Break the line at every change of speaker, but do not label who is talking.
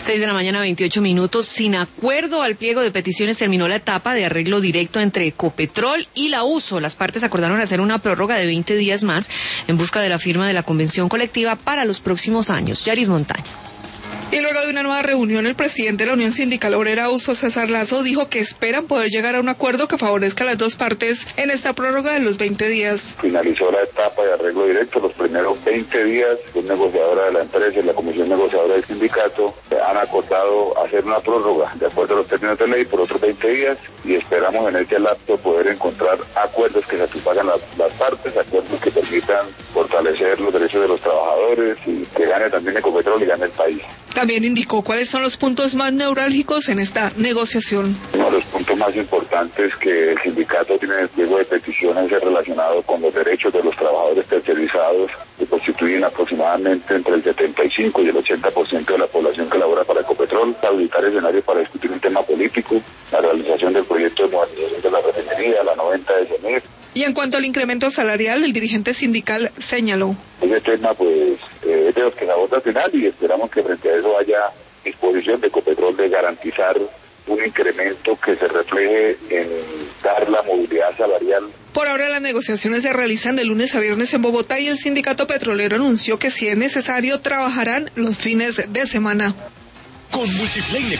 6:28 a.m. Sin acuerdo al pliego de peticiones terminó la etapa de arreglo directo entre Ecopetrol y la USO. Las partes acordaron hacer una prórroga de 20 días más en busca de la firma de la convención colectiva para los próximos años. Yaris Montaño.
Y luego de una nueva reunión, el presidente de la Unión Sindical Obrera USO, César Lazo, dijo que esperan poder llegar a un acuerdo que favorezca a las dos partes en esta prórroga de los 20 días.
Finalizó la etapa de arreglo directo, los primeros 20 días, la negociadora de la empresa y la comisión negociadora del sindicato han acordado hacer una prórroga de acuerdo a los términos de ley por otros 20 días y esperamos en este lapso poder encontrar acuerdos que satisfagan las partes, acuerdos que permitan fortalecer los derechos de los trabajadores y que gane también Ecopetrol y gane el país.
También indicó cuáles son los puntos más neurálgicos en esta negociación.
Uno de los puntos más importantes que el sindicato tiene en el pliego de peticiones es relacionado con los derechos de los trabajadores tercerizados, que constituyen aproximadamente entre el 75 y el 80% de la población que labora para Ecopetrol, habilitar escenarios para discutir un tema político, la realización del proyecto de modernización de la refinería, la 90 de CEMIR.
Y en cuanto al incremento salarial, el dirigente sindical señaló:
ese tema es de los que se vota al final y esperamos que frente a eso haya disposición de Ecopetrol de garantizar un incremento que se refleje en dar la movilidad salarial.
Por ahora las negociaciones se realizan de lunes a viernes en Bogotá y el sindicato petrolero anunció que si es necesario trabajarán los fines de semana.
Con Multiplay